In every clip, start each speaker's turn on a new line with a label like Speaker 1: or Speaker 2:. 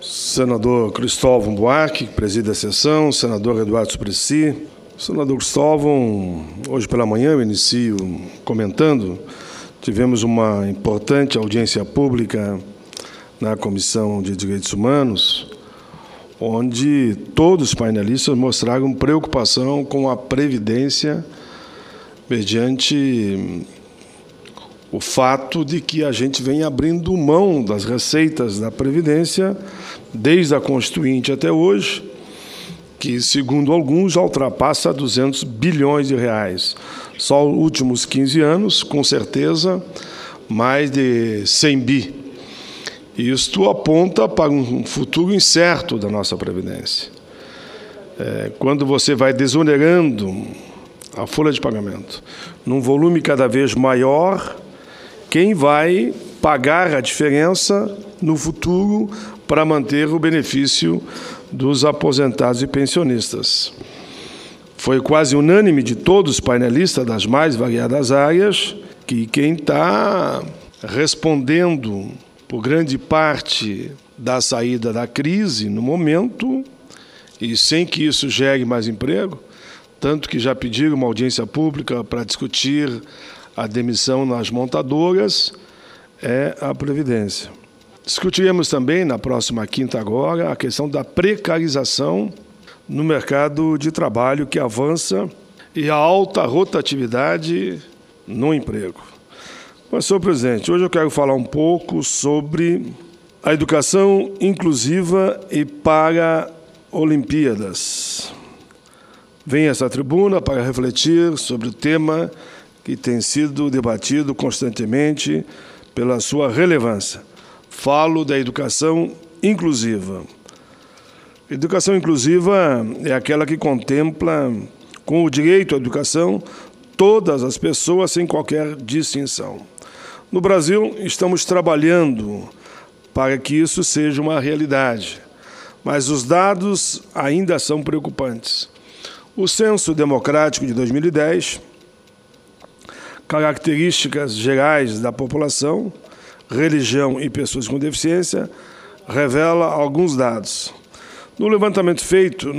Speaker 1: Senador Cristóvão Buarque, que preside a sessão, senador Eduardo Suplicy. Senador Cristóvão, hoje pela manhã eu inicio comentando, tivemos uma importante audiência pública na Comissão de Direitos Humanos, onde todos os painelistas mostraram preocupação com a Previdência mediante o fato de que a gente vem abrindo mão das receitas da Previdência desde a Constituinte até hoje, que, segundo alguns, já ultrapassa 200 bilhões de reais. Só nos últimos 15 anos, com certeza, mais de 100 bi. Isto aponta para um futuro incerto da nossa Previdência. Quando você vai desonerando a folha de pagamento num volume cada vez maior, quem vai pagar a diferença no futuro para manter o benefício dos aposentados e pensionistas? Foi quase unânime de todos os painelistas das mais variadas áreas que quem está respondendo por grande parte da saída da crise no momento, e sem que isso gere mais emprego, tanto que já pediram uma audiência pública para discutir a demissão nas montadoras, é a Previdência. Discutiremos também, na próxima quinta agora, a questão da precarização no mercado de trabalho que avança e a alta rotatividade no emprego. Mas, senhor presidente, hoje eu quero falar um pouco sobre a educação inclusiva e para-Olimpíadas. Venho a essa tribuna para refletir sobre o tema que tem sido debatido constantemente pela sua relevância. Falo da educação inclusiva. Educação inclusiva é aquela que contempla, com o direito à educação, todas as pessoas sem qualquer distinção. No Brasil, estamos trabalhando para que isso seja uma realidade, mas os dados ainda são preocupantes. O Censo Democrático de 2010, características gerais da população, religião e pessoas com deficiência, revela alguns dados. No levantamento feito,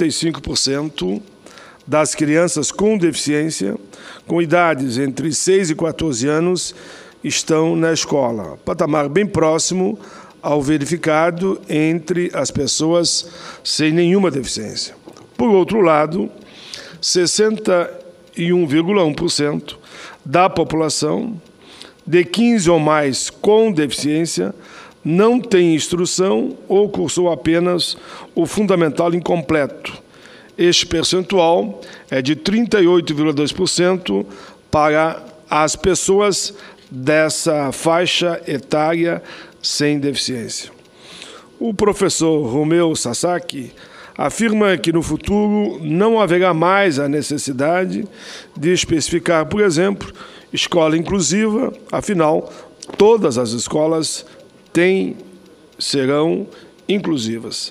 Speaker 1: 95% das crianças com deficiência, com idades entre 6 e 14 anos, estão na escola, patamar bem próximo ao verificado entre as pessoas sem nenhuma deficiência. Por outro lado, 61,1% da população de 15 ou mais com deficiência não tem instrução ou cursou apenas o fundamental incompleto. Este percentual é de 38,2% para as pessoas dessa faixa etária sem deficiência. O professor Romeu Sasaki afirma que no futuro não haverá mais a necessidade de especificar, por exemplo, escola inclusiva, afinal, todas as escolas serão inclusivas.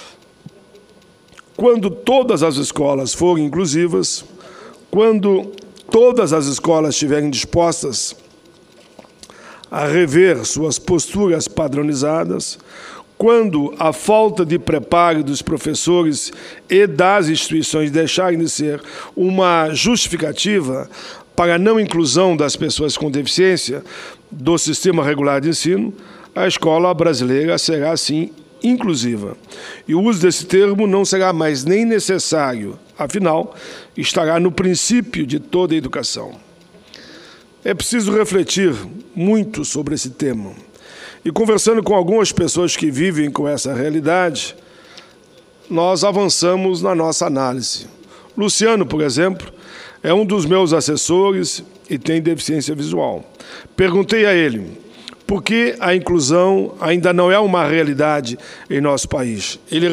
Speaker 1: Quando todas as escolas forem inclusivas, quando todas as escolas estiverem dispostas a rever suas posturas padronizadas, quando a falta de preparo dos professores e das instituições deixarem de ser uma justificativa para a não inclusão das pessoas com deficiência do sistema regular de ensino, a escola brasileira será, assim, inclusiva. E o uso desse termo não será mais nem necessário, afinal, estará no princípio de toda a educação. É preciso refletir muito sobre esse tema. E conversando com algumas pessoas que vivem com essa realidade, nós avançamos na nossa análise. Luciano, por exemplo, é um dos meus assessores e tem deficiência visual. Perguntei a ele por que a inclusão ainda não é uma realidade em nosso país. Ele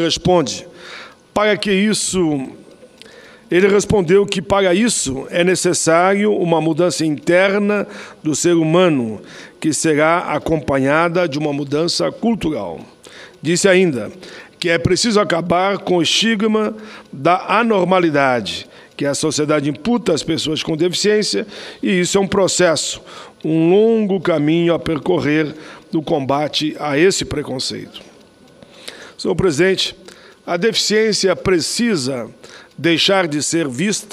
Speaker 1: respondeu que para isso é necessário uma mudança interna do ser humano, que será acompanhada de uma mudança cultural. Disse ainda que é preciso acabar com o estigma da anormalidade que a sociedade imputa às pessoas com deficiência, e isso é um processo, um longo caminho a percorrer no combate a esse preconceito. Senhor presidente, a deficiência precisa deixar de ser vista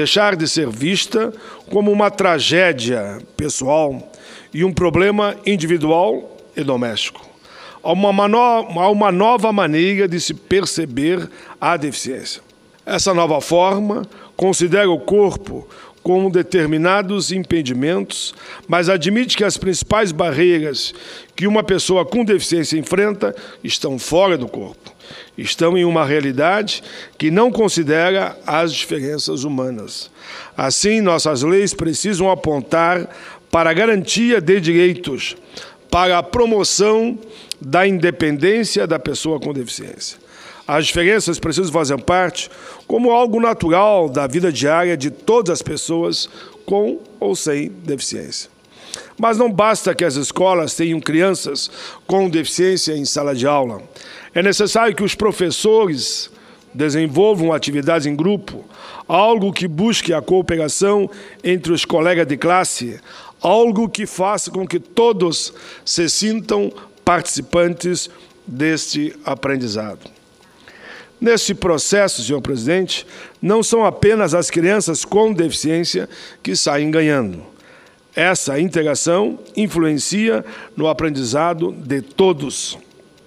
Speaker 1: como uma tragédia pessoal e um problema individual e doméstico. Há uma nova maneira de se perceber a deficiência. Essa nova forma considera o corpo com determinados impedimentos, mas admite que as principais barreiras que uma pessoa com deficiência enfrenta estão fora do corpo, estão em uma realidade que não considera as diferenças humanas. Assim, nossas leis precisam apontar para a garantia de direitos, para a promoção da independência da pessoa com deficiência. As diferenças precisam fazer parte como algo natural da vida diária de todas as pessoas com ou sem deficiência. Mas não basta que as escolas tenham crianças com deficiência em sala de aula. É necessário que os professores desenvolvam atividades em grupo, algo que busque a cooperação entre os colegas de classe, algo que faça com que todos se sintam participantes deste aprendizado. Nesse processo, senhor presidente, não são apenas as crianças com deficiência que saem ganhando. Essa integração influencia no aprendizado de todos.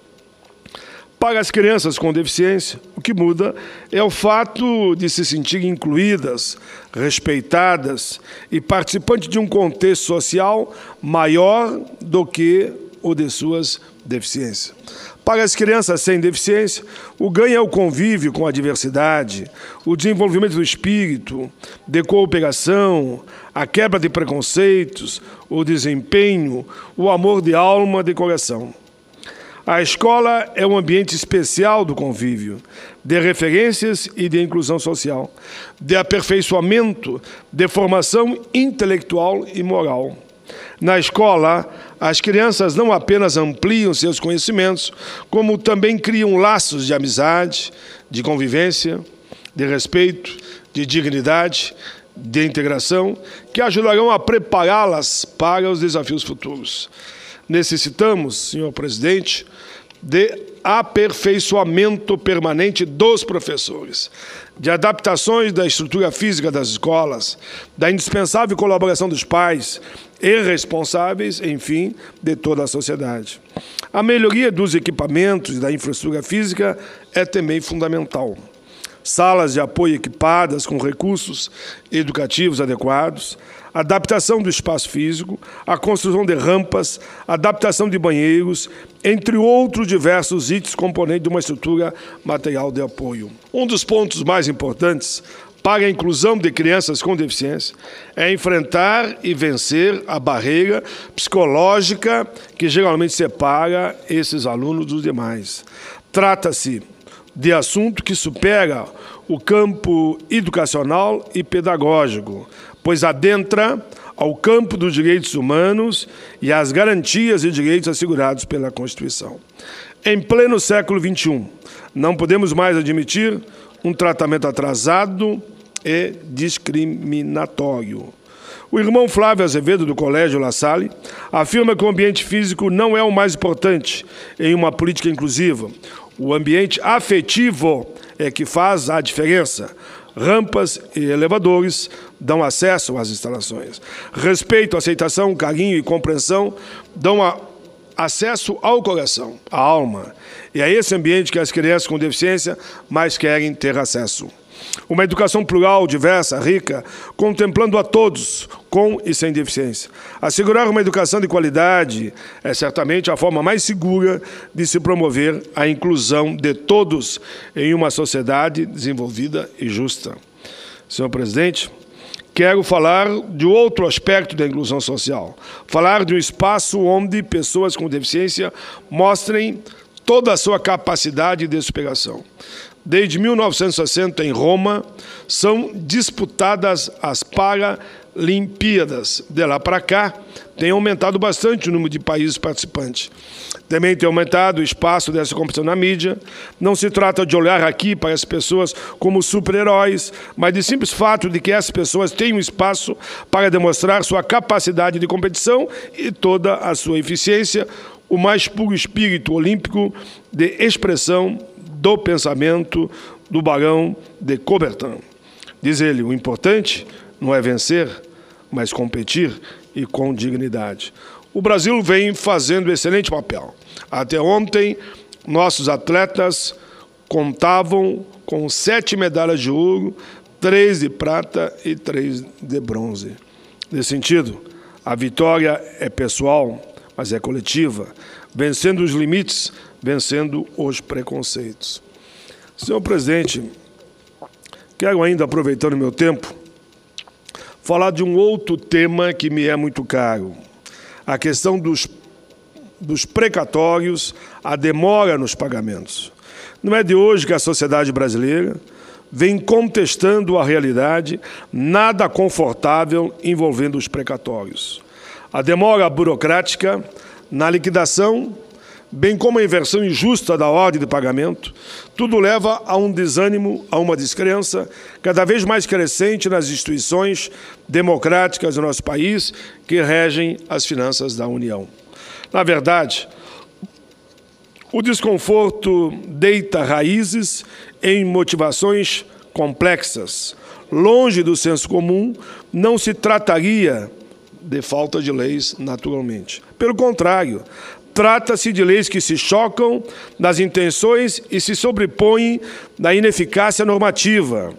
Speaker 1: Para as crianças com deficiência, o que muda é o fato de se sentirem incluídas, respeitadas e participantes de um contexto social maior do que o de suas deficiências. Para as crianças sem deficiência, o ganho é o convívio com a diversidade, o desenvolvimento do espírito, de cooperação, a quebra de preconceitos, o desempenho, o amor de alma, de coração. A escola é um ambiente especial do convívio, de referências e de inclusão social, de aperfeiçoamento, de formação intelectual e moral. Na escola, as crianças não apenas ampliam seus conhecimentos, como também criam laços de amizade, de convivência, de respeito, de dignidade, de integração, que ajudarão a prepará-las para os desafios futuros. Necessitamos, senhor presidente, de aperfeiçoamento permanente dos professores, de adaptações da estrutura física das escolas, da indispensável colaboração dos pais e responsáveis, enfim, de toda a sociedade. A melhoria dos equipamentos e da infraestrutura física é também fundamental. Salas de apoio equipadas com recursos educativos adequados, adaptação do espaço físico, a construção de rampas, adaptação de banheiros, entre outros diversos itens componentes de uma estrutura material de apoio. Um dos pontos mais importantes para a inclusão de crianças com deficiência é enfrentar e vencer a barreira psicológica que geralmente separa esses alunos dos demais. Trata-se de assunto que supera o campo educacional e pedagógico, pois adentra ao campo dos direitos humanos e às garantias e direitos assegurados pela Constituição. Em pleno século XXI, não podemos mais admitir um tratamento atrasado e discriminatório. O irmão Flávio Azevedo, do Colégio La Salle, afirma que o ambiente físico não é o mais importante em uma política inclusiva. O ambiente afetivo é que faz a diferença. Rampas e elevadores dão acesso às instalações. Respeito, aceitação, carinho e compreensão dão acesso ao coração, à alma. E é esse ambiente que as crianças com deficiência mais querem ter acesso. Uma educação plural, diversa, rica, contemplando a todos, com e sem deficiência. Assegurar uma educação de qualidade é certamente a forma mais segura de se promover a inclusão de todos em uma sociedade desenvolvida e justa. Senhor presidente, quero falar de outro aspecto da inclusão social. Falar de um espaço onde pessoas com deficiência mostrem toda a sua capacidade de superação. Desde 1960, em Roma, são disputadas as Paralimpíadas. De lá para cá, tem aumentado bastante o número de países participantes. Também tem aumentado o espaço dessa competição na mídia. Não se trata de olhar aqui para as pessoas como super-heróis, mas de simples fato de que essas pessoas têm um espaço para demonstrar sua capacidade de competição e toda a sua eficiência, o mais puro espírito olímpico de expressão do pensamento do barão de Coubertin. Diz ele, o importante não é vencer, mas competir e com dignidade. O Brasil vem fazendo excelente papel. Até ontem, nossos atletas contavam com 7 medalhas de ouro, 3 de prata e 3 de bronze. Nesse sentido, a vitória é pessoal, mas é coletiva, vencendo os limites, vencendo os preconceitos. Senhor presidente, quero ainda, aproveitando o meu tempo, falar de um outro tema que me é muito caro, a questão dos precatórios, a demora nos pagamentos. Não é de hoje que a sociedade brasileira vem contestando a realidade nada confortável envolvendo os precatórios. A demora burocrática na liquidação, bem como a inversão injusta da ordem de pagamento, tudo leva a um desânimo, a uma descrença cada vez mais crescente nas instituições democráticas do nosso país que regem as finanças da União. Na verdade, o desconforto deita raízes em motivações complexas. Longe do senso comum, não se trataria de falta de leis, naturalmente. Pelo contrário, trata-se de leis que se chocam nas intenções e se sobrepõem na ineficácia normativa.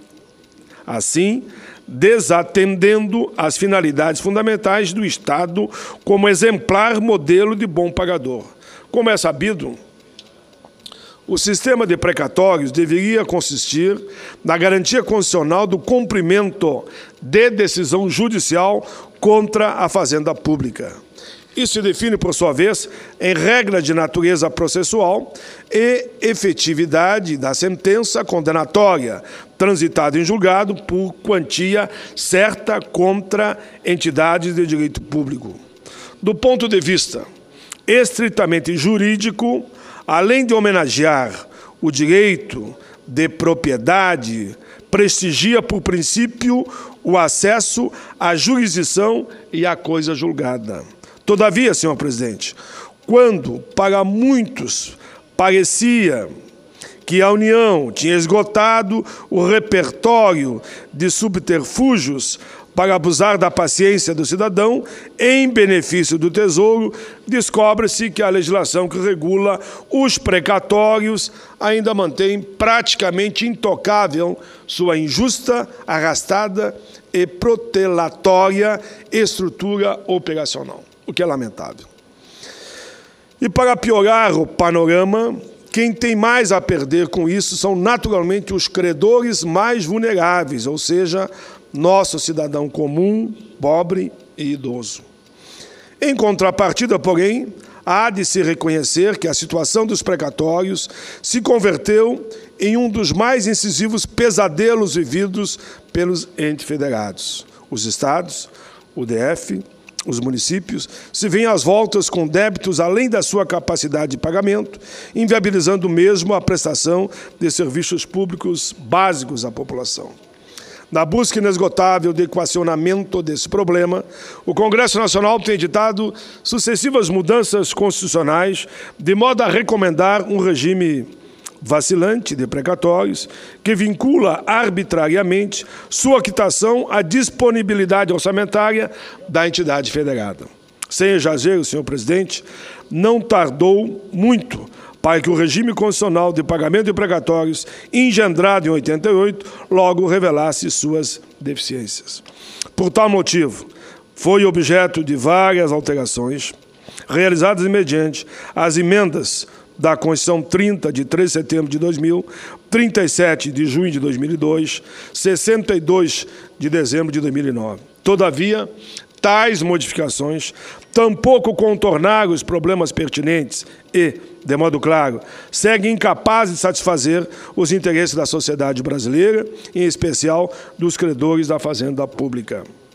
Speaker 1: Assim, desatendendo as finalidades fundamentais do Estado como exemplar modelo de bom pagador. Como é sabido, o sistema de precatórios deveria consistir na garantia constitucional do cumprimento de decisão judicial contra a fazenda pública. Isso se define, por sua vez, em regra de natureza processual e efetividade da sentença condenatória, transitada em julgado por quantia certa contra entidades de direito público. Do ponto de vista estritamente jurídico, além de homenagear o direito de propriedade, prestigia, por princípio, o acesso à jurisdição e à coisa julgada. Todavia, senhor presidente, quando para muitos parecia que a União tinha esgotado o repertório de subterfúgios para abusar da paciência do cidadão em benefício do Tesouro, descobre-se que a legislação que regula os precatórios ainda mantém praticamente intocável sua injusta, arrastada e protelatória estrutura operacional, o que é lamentável. E para piorar o panorama, quem tem mais a perder com isso são naturalmente os credores mais vulneráveis, ou seja, nosso cidadão comum, pobre e idoso. Em contrapartida, porém, há de se reconhecer que a situação dos precatórios se converteu em um dos mais incisivos pesadelos vividos pelos entes federados. Os estados, o DF, os municípios, se veem às voltas com débitos além da sua capacidade de pagamento, inviabilizando mesmo a prestação de serviços públicos básicos à população. Na busca inesgotável de equacionamento desse problema, o Congresso Nacional tem editado sucessivas mudanças constitucionais de modo a recomendar um regime vacilante de precatórios que vincula arbitrariamente sua quitação à disponibilidade orçamentária da entidade federada. Sem exagero, senhor presidente, não tardou muito para que o regime constitucional de pagamento de precatórios, engendrado em 88, logo revelasse suas deficiências. Por tal motivo, foi objeto de várias alterações, realizadas mediante as emendas da Constituição 30, de 3 de setembro de 2000, 37 de junho de 2002, 62 de dezembro de 2009. Todavia, tais modificações tampouco contornaram os problemas pertinentes e, de modo claro, seguem incapazes de satisfazer os interesses da sociedade brasileira, em especial dos credores da fazenda pública.